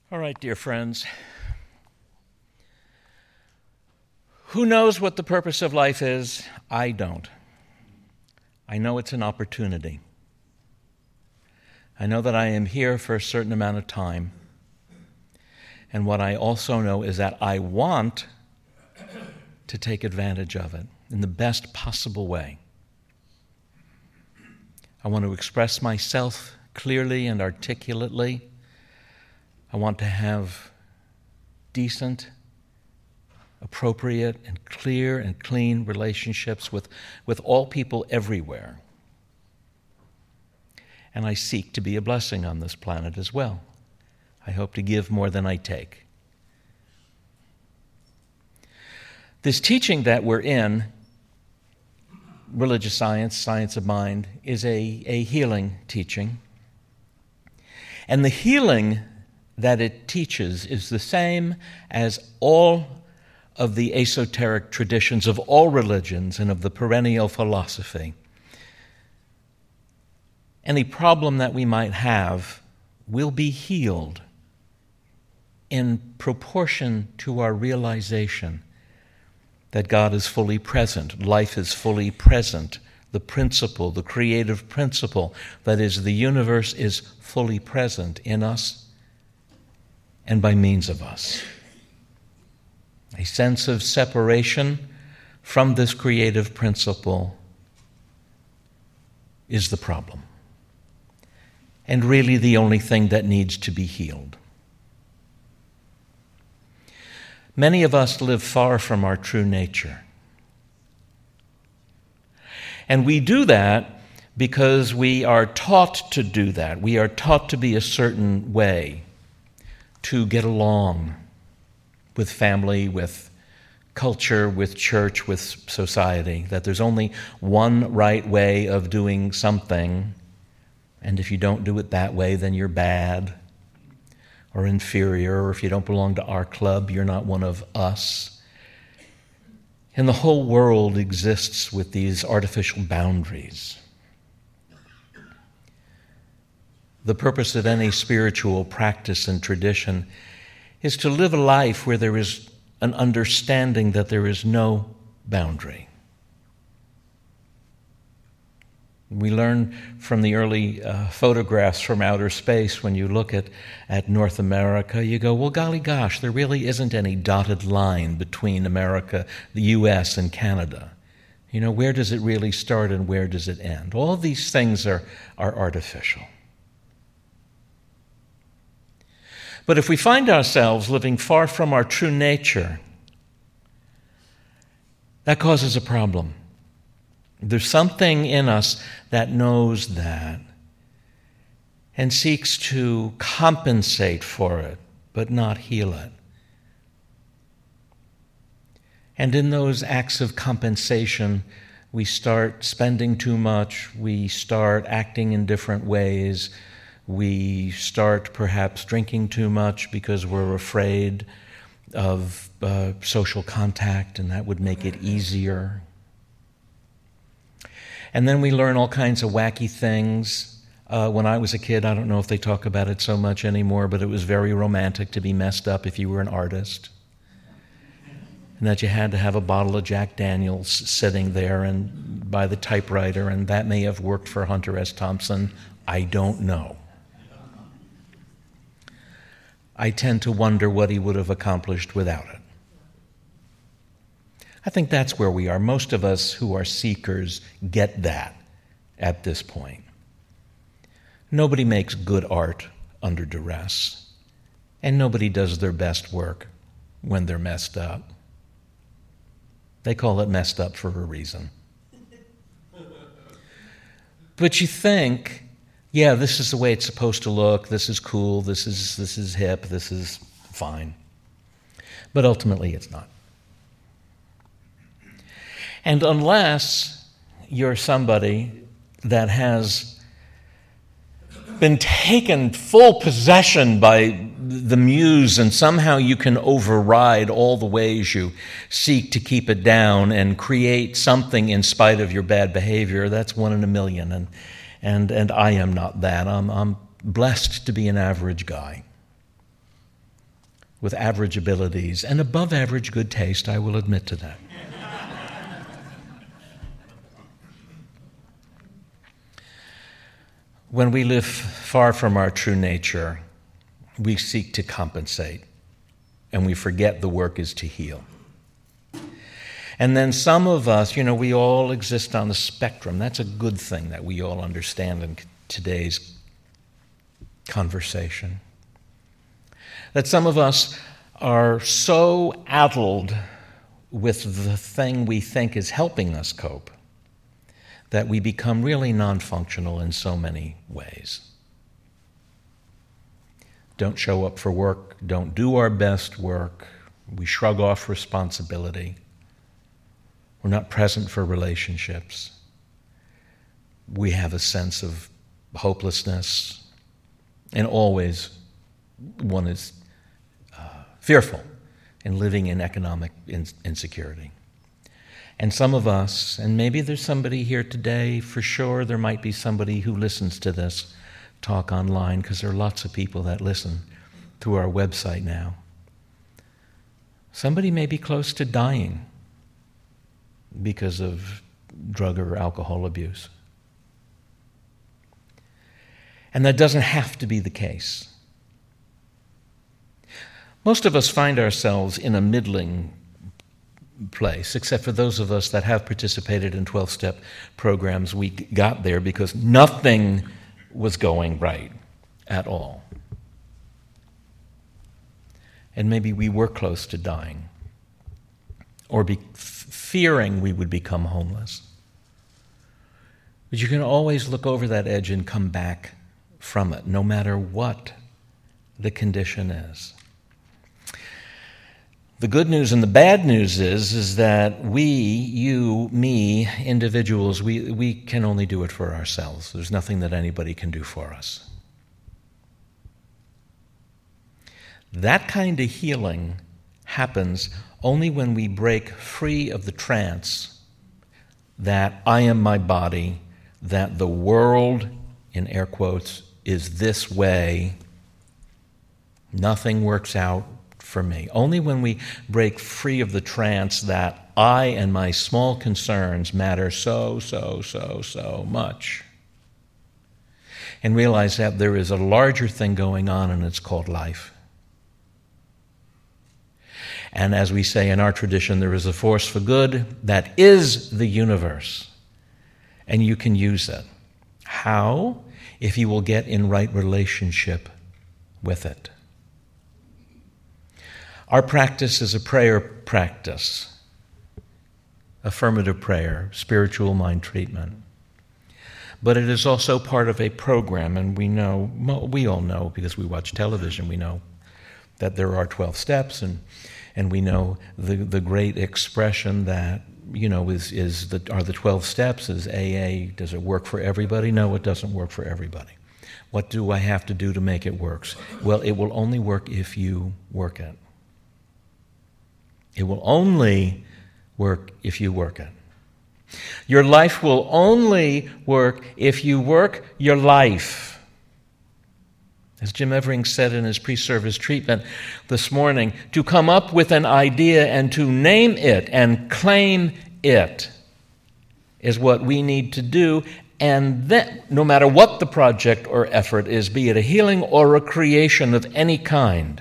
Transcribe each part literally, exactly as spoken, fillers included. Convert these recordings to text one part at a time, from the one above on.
All right, dear friends. Who knows what the purpose of life is? I don't. I know it's an opportunity. I know that I am here for a certain amount of time. And what I also know is that I want to take advantage of it in the best possible way. I want to express myself clearly and articulately. I want to have decent, appropriate, and clear and clean relationships with, with all people everywhere. And I seek to be a blessing on this planet as well. I hope to give more than I take. This teaching that we're in, religious science, science of mind, is a, a healing teaching. And the healing that it teaches is the same as all of the esoteric traditions of all religions and of the perennial philosophy. Any problem that we might have will be healed in proportion to our realization that God is fully present, life is fully present, the principle, the creative principle, that is, the universe is fully present in us and by means of us. A sense of separation from this creative principle is the problem, and really the only thing that needs to be healed. Many of us live far from our true nature. And we do that because we are taught to do that. We are taught to be a certain way, to get along with family, with culture, with church, with society, that there's only one right way of doing something, and if you don't do it that way, then you're bad or inferior, or if you don't belong to our club, you're not one of us. And the whole world exists with these artificial boundaries. The purpose of any spiritual practice and tradition is to live a life where there is an understanding that there is no boundary. We learn from the early uh, photographs from outer space, when you look at, at North America, you go, well, golly gosh, there really isn't any dotted line between America, the U S, and Canada. You know, where does it really start and where does it end? All of these things are, are artificial. But if we find ourselves living far from our true nature, that causes a problem. There's something in us that knows that and seeks to compensate for it, but not heal it. And in those acts of compensation, we start spending too much, we start acting in different ways, we start perhaps drinking too much because we're afraid of uh, social contact, and that would make it easier. And then we learn all kinds of wacky things. Uh, when I was a kid, I don't know if they talk about it so much anymore, but it was very romantic to be messed up if you were an artist. And that you had to have a bottle of Jack Daniels sitting there and by the typewriter, and that may have worked for Hunter S. Thompson. I don't know. I tend to wonder what he would have accomplished without it. I think that's where we are. Most of us who are seekers get that at this point. Nobody makes good art under duress, and nobody does their best work when they're messed up. They call it messed up for a reason. But you think, yeah, this is the way it's supposed to look, this is cool, this is this is hip, this is fine. But ultimately it's not. And unless you're somebody that has been taken full possession by the muse, and somehow you can override all the ways you seek to keep it down and create something in spite of your bad behavior, that's one in a million. And and and I am not that. I'm I'm blessed to be an average guy. with average abilities and above average good taste, I will admit to that. When we live far from our true nature, we seek to compensate, and we forget the work is to heal. And then some of us, you know, we all exist on the spectrum. That's a good thing that we all understand in today's conversation. That some of us are so addled with the thing we think is helping us cope that we become really non-functional in so many ways. Don't show up for work, don't do our best work, we shrug off responsibility, we're not present for relationships, we have a sense of hopelessness, and always one is uh, fearful in living in economic in- insecurity. And some of us, and maybe there's somebody here today, for sure there might be somebody who listens to this talk online, because there are lots of people that listen through our website now. Somebody may be close to dying because of drug or alcohol abuse. And that doesn't have to be the case. Most of us find ourselves in a middling place, except for those of us that have participated in twelve-step programs. We got there because nothing was going right at all. And maybe we were close to dying or be f- fearing we would become homeless. But you can always look over that edge and come back from it, no matter what the condition is. The good news and the bad news is, is that we, you, me, individuals, we, we can only do it for ourselves. There's nothing that anybody can do for us. That kind of healing happens only when we break free of the trance that I am my body, that the world, in air quotes, is this way. Nothing works out for me. Only when we break free of the trance that I and my small concerns matter so, so, so, so much, and realize that there is a larger thing going on, and it's called life. And as we say in our tradition, there is a force for good that is the universe, and you can use it. How? If you will get in right relationship with it. Our practice is a prayer practice, affirmative prayer, spiritual mind treatment. But it is also part of a program, and we know, we all know because we watch television, we know that there are twelve steps, and and we know the, the great expression that, you know, is, is the, are the twelve steps, is A A, does it work for everybody? No, it doesn't work for everybody. What do I have to do to make it work? Well, it will only work if you work it. It will only work if you work it. Your life will only work if you work your life. As Jim Evering said in his pre-service treatment this morning, to come up with an idea and to name it and claim it is what we need to do. And then, no matter what the project or effort is, be it a healing or a creation of any kind,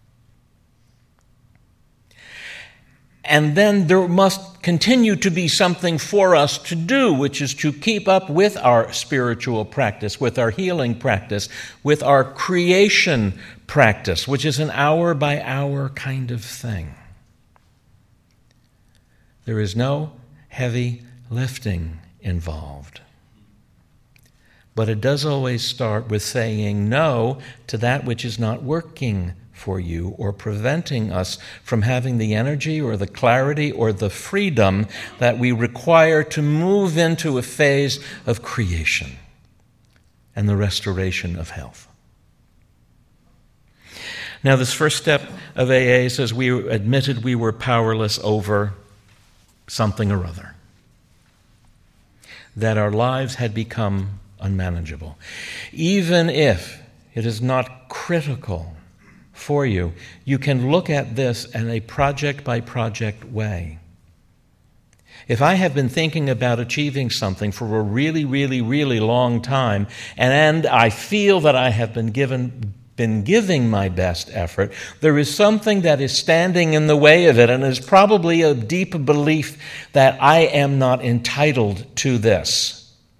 and then there must continue to be something for us to do, which is to keep up with our spiritual practice, with our healing practice, with our creation practice, which is an hour-by-hour kind of thing. There is no heavy lifting involved. But it does always start with saying no to that which is not working for you or preventing us from having the energy or the clarity or the freedom that we require to move into a phase of creation and the restoration of health. Now, this first step of A A says we admitted we were powerless over something or other, that our lives had become unmanageable. Even if it is not critical for you. You can look at this in a project-by-project way. If I have been thinking about achieving something for a really, really, really long time, and, and I feel that I have been given, been giving my best effort, there is something that is standing in the way of it, and is probably a deep belief that I am not entitled to this.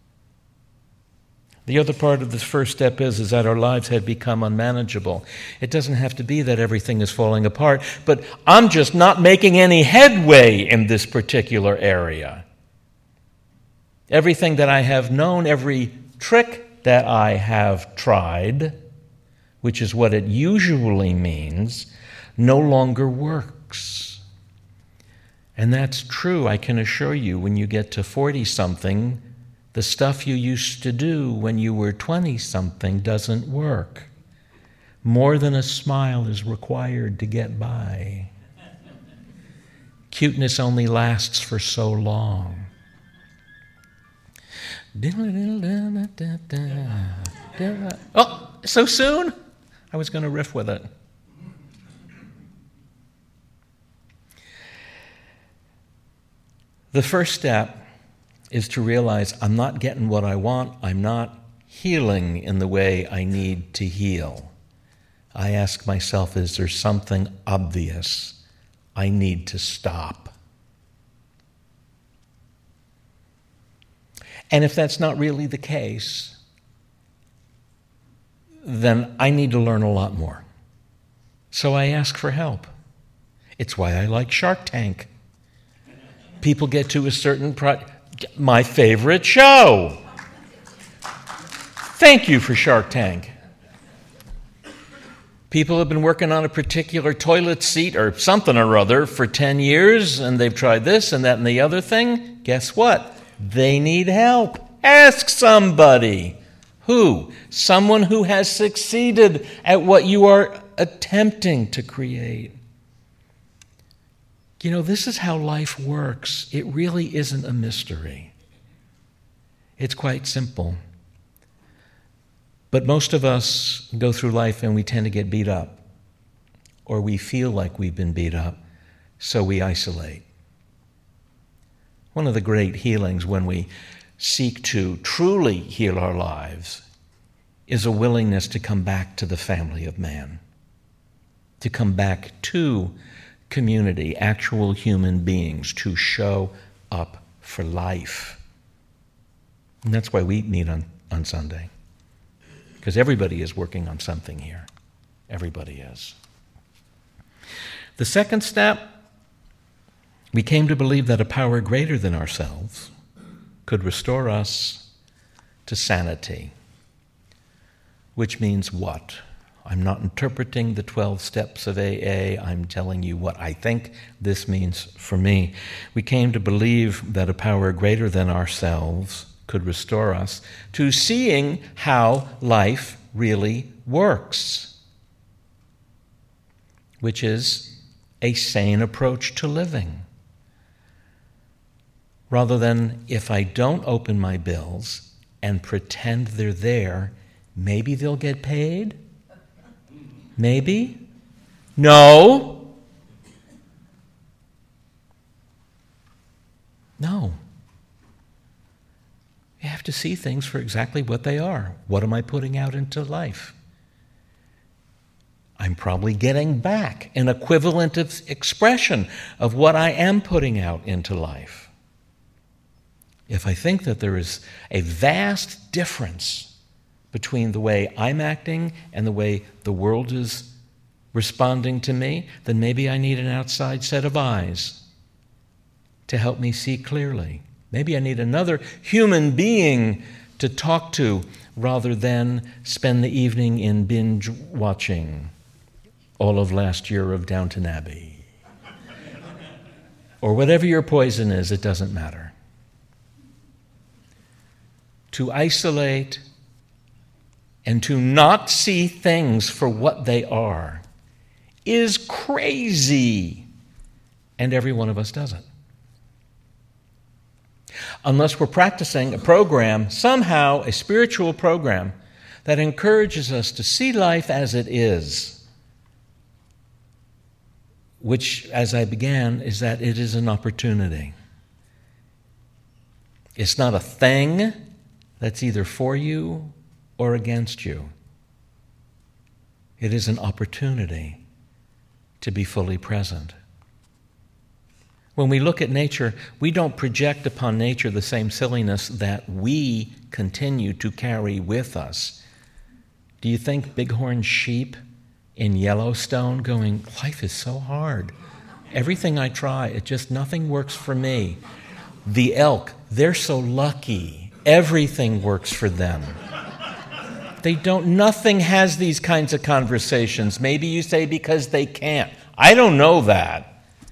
The other part of this first step is, is that our lives had become unmanageable. It doesn't have to be that everything is falling apart, but I'm just not making any headway in this particular area. Everything that I have known, every trick that I have tried, which is what it usually means, no longer works. And that's true, I can assure you, when you get to forty-something, the stuff you used to do when you were twenty-something doesn't work. More than a smile is required to get by. Cuteness only lasts for so long. Oh, so soon? I was going to riff with it. The first step is to realize I'm not getting what I want. I'm not healing in the way I need to heal. I ask myself, is there something obvious I need to stop? And if that's not really the case, then I need to learn a lot more. So I ask for help. It's why I like Shark Tank. People get to a certain pro- my favorite show. Thank you for Shark Tank. People have been working on a particular toilet seat or something or other for ten years, and they've tried this and that and the other thing. Guess what? They need help. Ask somebody. Who? Someone who has succeeded at what you are attempting to create. You know, this is how life works. It really isn't a mystery. It's quite simple. But most of us go through life and we tend to get beat up, or we feel like we've been beat up, so we isolate. One of the great healings when we seek to truly heal our lives is a willingness to come back to the family of man, to come back to community, actual human beings, to show up for life. And that's why we meet on, on Sunday. Because everybody is working on something here. Everybody is. The second step, we came to believe that a power greater than ourselves could restore us to sanity. Which means what? I'm not interpreting the twelve steps of A A. I'm telling you what I think this means for me. We came to believe that a power greater than ourselves could restore us to seeing how life really works, which is a sane approach to living. Rather than, if I don't open my bills and pretend they're there, maybe they'll get paid? Maybe? No. No. You have to see things for exactly what they are. What am I putting out into life? I'm probably getting back an equivalent of expression of what I am putting out into life. If I think that there is a vast difference between the way I'm acting and the way the world is responding to me, then maybe I need an outside set of eyes to help me see clearly. Maybe I need another human being to talk to rather than spend the evening in binge watching all of last year of Downton Abbey. Or whatever your poison is, it doesn't matter. To isolate and to not see things for what they are is crazy. And every one of us does it. Unless we're practicing a program, somehow a spiritual program, that encourages us to see life as it is, which, as I began, is that it is an opportunity. It's not a thing that's either for you or against you. It is an opportunity to be fully present. When we look at nature, we don't project upon nature the same silliness that we continue to carry with us. Do you think bighorn sheep in Yellowstone going, life is so hard. Everything I try, it just, nothing works for me. The elk, they're so lucky. Everything works for them. They don't, nothing has these kinds of conversations. Maybe you say because they can't. I don't know that.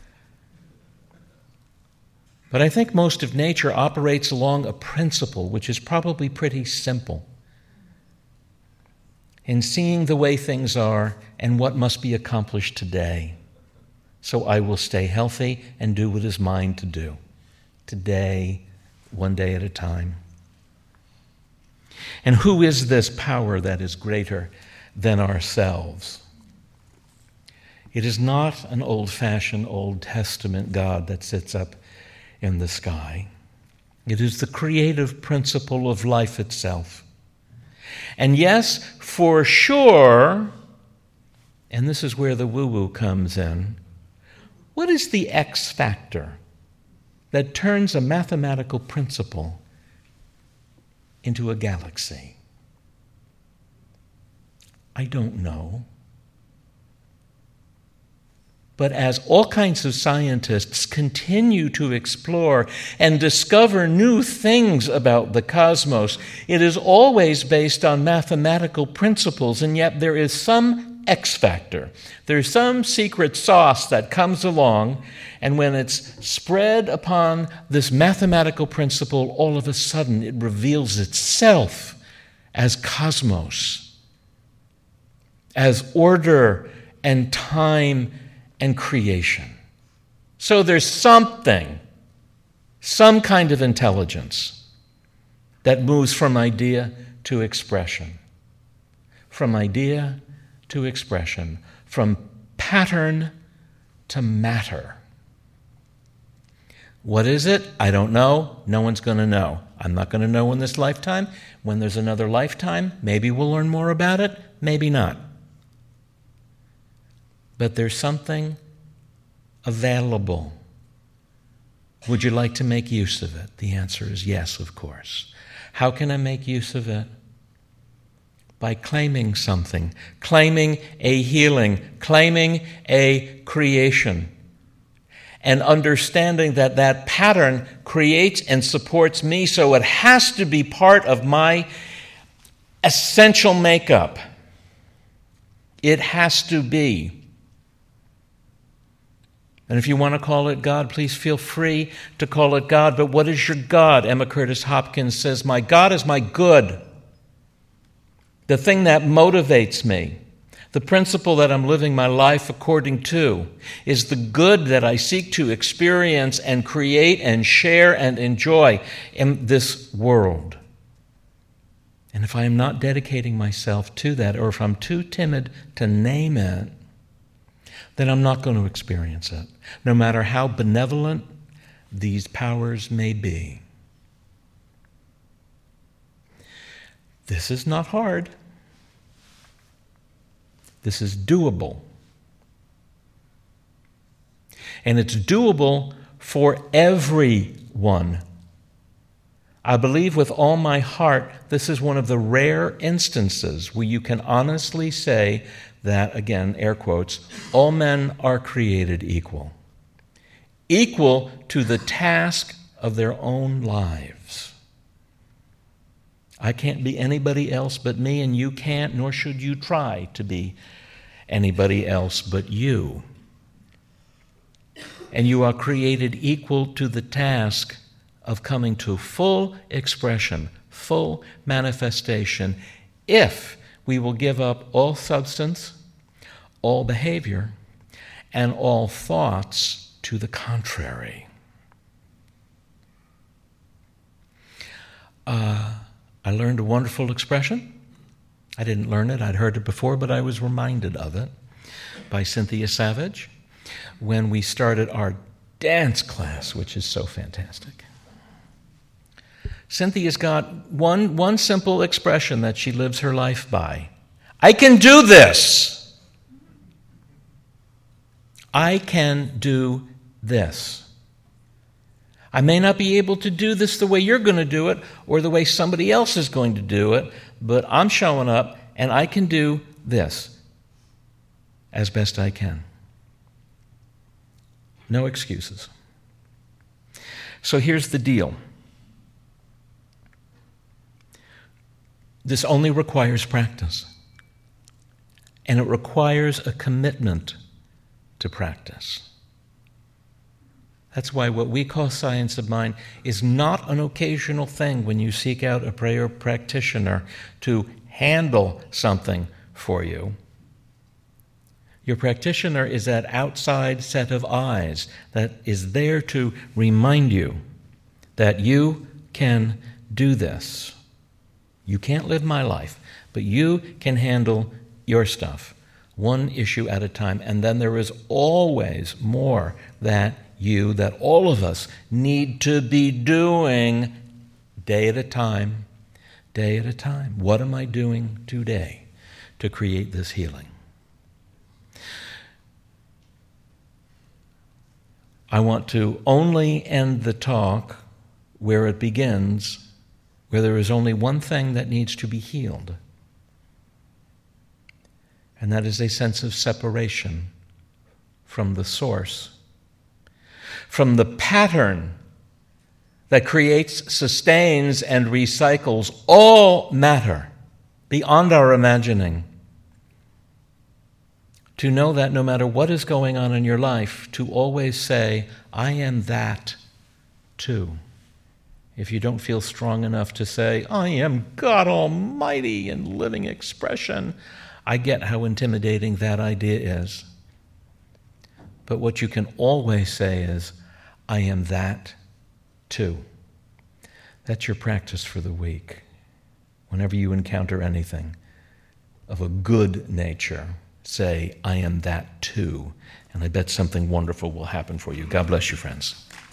But I think most of nature operates along a principle which is probably pretty simple. In seeing the way things are and what must be accomplished today. So I will stay healthy and do what is mine to do. Today, one day at a time. And who is this power that is greater than ourselves? It is not an old-fashioned Old Testament God that sits up in the sky. It is the creative principle of life itself. And yes, for sure, and this is where the woo-woo comes in, what is the X factor that turns a mathematical principle into a galaxy? I don't know. But as all kinds of scientists continue to explore and discover new things about the cosmos, it is always based on mathematical principles, and yet there is some X factor. There's some secret sauce that comes along, and when it's spread upon this mathematical principle, all of a sudden it reveals itself as cosmos, as order and time and creation. So there's something, some kind of intelligence that moves from idea to expression, from idea to expression, from pattern to matter. What is it? I don't know. No one's going to know. I'm not going to know in this lifetime. When there's another lifetime, maybe we'll learn more about it, maybe not. But there's something available. Would you like to make use of it? The answer is yes, of course. How can I make use of it? By claiming something, claiming a healing, claiming a creation, and understanding that that pattern creates and supports me, so it has to be part of my essential makeup. It has to be. And if you want to call it God, please feel free to call it God. But what is your God? Emma Curtis Hopkins says, my God is my good. The thing that motivates me, the principle that I'm living my life according to, is the good that I seek to experience and create and share and enjoy in this world. And if I am not dedicating myself to that, or if I'm too timid to name it, then I'm not going to experience it, no matter how benevolent these powers may be. This is not hard. This is doable. And it's doable for everyone. I believe with all my heart this is one of the rare instances where you can honestly say that, again, air quotes, all men are created equal. Equal to the task of their own lives. I can't be anybody else but me, and you can't, nor should you try to be anybody else but you. And you are created equal to the task of coming to full expression, full manifestation, if we will give up all substance, all behavior, and all thoughts to the contrary. Uh, I learned a wonderful expression. I didn't learn it, I'd heard it before, but I was reminded of it by Cynthia Savage, when we started our dance class, which is so fantastic. Cynthia's got one, one simple expression that she lives her life by. I can do this. I can do this. I may not be able to do this the way you're going to do it or the way somebody else is going to do it, but I'm showing up and I can do this as best I can. No excuses. So here's the deal. This only requires practice. And it requires a commitment to practice. That's why what we call science of mind is not an occasional thing when you seek out a prayer practitioner to handle something for you. Your practitioner is that outside set of eyes that is there to remind you that you can do this. You can't live my life, but you can handle your stuff, one issue at a time. And then there is always more that you, that all of us need to be doing day at a time, day at a time. What am I doing today to create this healing? I want to only end the talk where it begins, where there is only one thing that needs to be healed. And that is a sense of separation from the source, from the pattern that creates, sustains, and recycles all matter beyond our imagining. To know that no matter what is going on in your life, to always say, I am that too. If you don't feel strong enough to say, I am God Almighty in living expression, I get how intimidating that idea is. But what you can always say is, I am that too. That's your practice for the week. Whenever you encounter anything of a good nature, say, I am that too. And I bet something wonderful will happen for you. God bless you, friends.